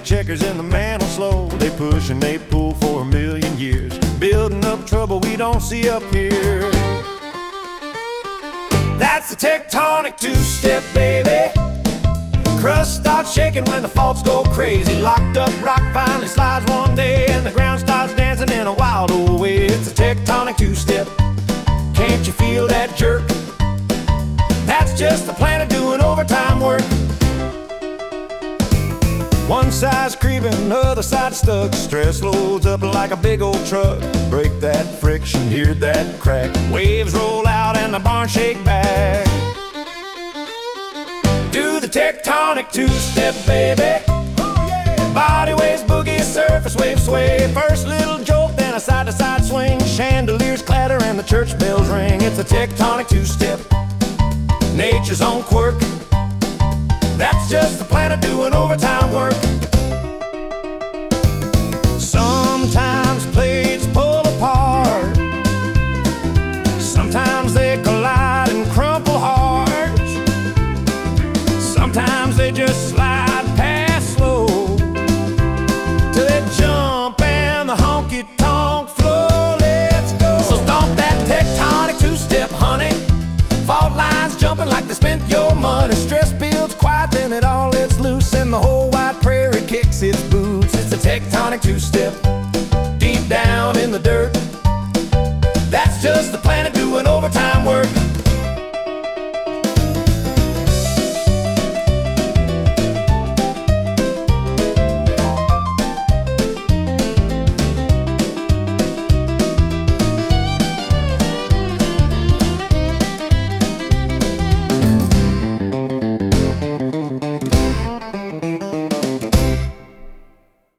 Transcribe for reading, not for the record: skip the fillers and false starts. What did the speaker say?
checkers in the mantle slow. They push and they pull for a million years, building up trouble we don't see up here. That's the tectonic two-step, baby. Crust starts shaking when the faults go crazy. Locked up rock finally slides one day, and the ground starts dancing in a wild old way. It's a tectonic two-step. Can't you feel that jerk? That's just the planet doing overtime work. One side's creeping, other side stuck. Stress loads up like a big old truck. Break that friction, hear that crack. Waves roll out and the barn shake back. Do the tectonic two-step, baby. Body waves boogie, surface waves sway. First little jolt, then a side-to-side swing. Chandeliers clatter and the church bells ring. It's a tectonic two-step, nature's own quirk. That's just the planet doing overtime work. Sometimes plates pull apart, sometimes they collide and crumple hard, sometimes they just slide past slow till they jump and the honky-tonk flow. Let's go. So stomp that tectonic two-step, honey. Fault lines jumping like they spent your money. Stress builds quiet, then it all lets loose, and the whole wide prairie kicks its boots. It's a tectonic two-step.